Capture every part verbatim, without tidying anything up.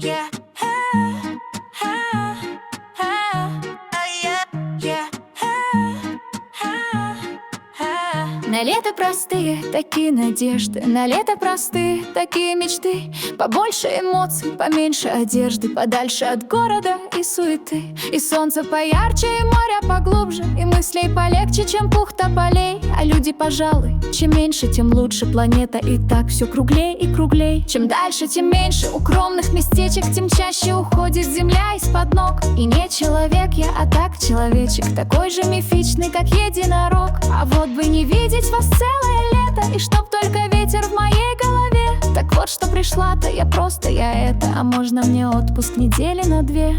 yeah, ah, ah, ah, yeah, yeah, ah, ah, ah. На лето простые такие надежды, на лето простые такие мечты. Побольше эмоций, поменьше одежды, подальше от города и суеты. И солнце поярче, и море поглубже, и мыслей полегче, чем пух тополей. А люди, пожалуй, чем меньше, тем лучше. Планета и так все круглей и круглей. Чем дальше, тем меньше укромных местечек, тем чаще уходит земля из-под ног. И не человек я, а так человечек, такой же мифичный, как единорог. А вот бы не видеть вас целое лето, и чтоб только ветер в моей голове. Так вот, что пришла-то я просто я это. А можно мне отпуск недели на две?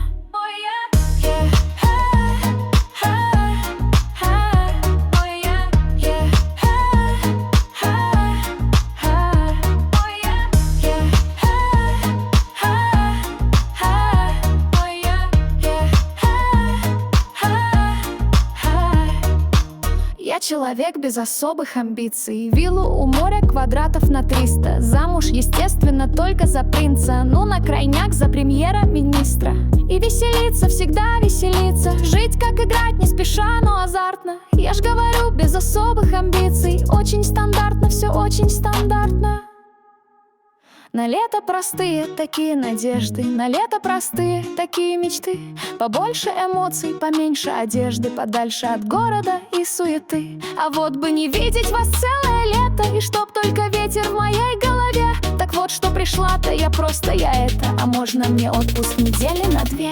Я человек без особых амбиций. Виллу у моря квадратов на триста. Замуж, естественно, только за принца. Ну, на крайняк за премьера-министра. И веселиться, всегда веселиться. Жить, как играть, не спеша, но азартно. Я ж говорю, без особых амбиций. Очень стандартно, все очень стандартно. На лето простые такие надежды, на лето простые такие мечты. Побольше эмоций, поменьше одежды, подальше от города и суеты. А вот бы не видеть вас целое лето, и чтоб только ветер в моей голове. Так вот, что пришла-то я просто я это. А можно мне отпуск недели на две?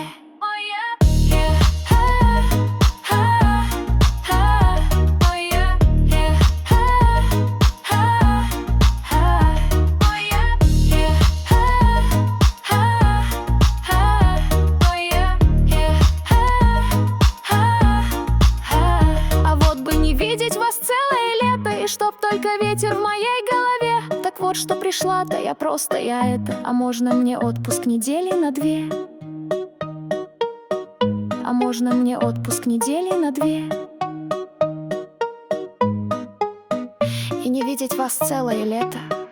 И чтоб только ветер в моей голове. Так вот, что пришла-то я просто я это. А можно мне отпуск недели на две? А можно мне отпуск недели на две? И не видеть вас целое лето.